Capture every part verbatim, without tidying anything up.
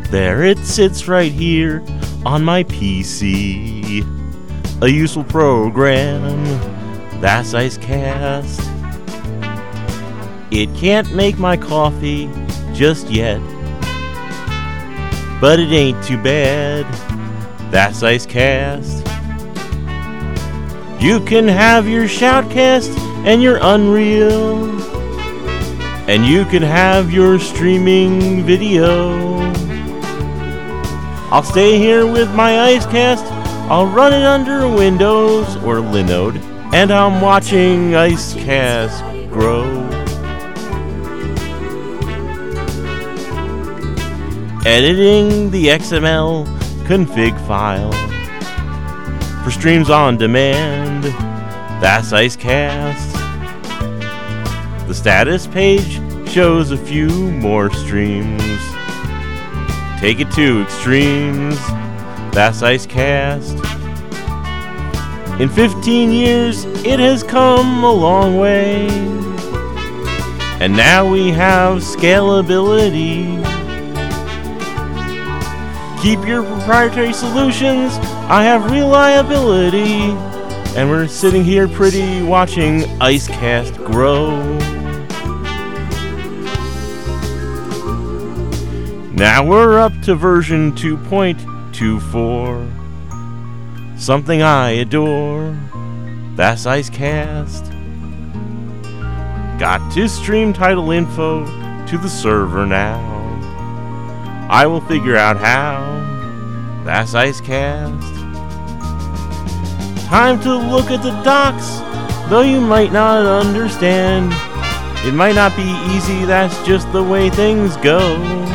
There it sits right here on my P C. A useful program, that's IceCast. It can't make my coffee just yet, but it ain't too bad, that's IceCast. You can have your Shoutcast and your Unreal, and you can have your streaming video. I'll stay here with my IceCast, I'll run it under Windows or Linode, and I'm watching IceCast grow. Editing the X M L config file for streams on demand, that's IceCast. The status page shows a few more streams. Take it to extremes, that's IceCast. In fifteen years, it has come a long way, and now we have scalability. Keep your proprietary solutions, I have reliability, and we're sitting here pretty watching IceCast grow. Now we're up to version two point two four, something I adore, that's IceCast. Got to stream title info to the server now. I will figure out how, that's IceCast. Time to look at the docs, though you might not understand. It might not be easy, that's just the way things go.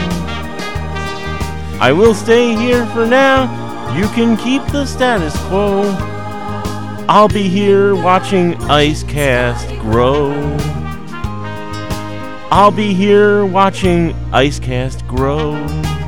I will stay here for now, you can keep the status quo. I'll be here watching IceCast grow. I'll be here watching IceCast grow.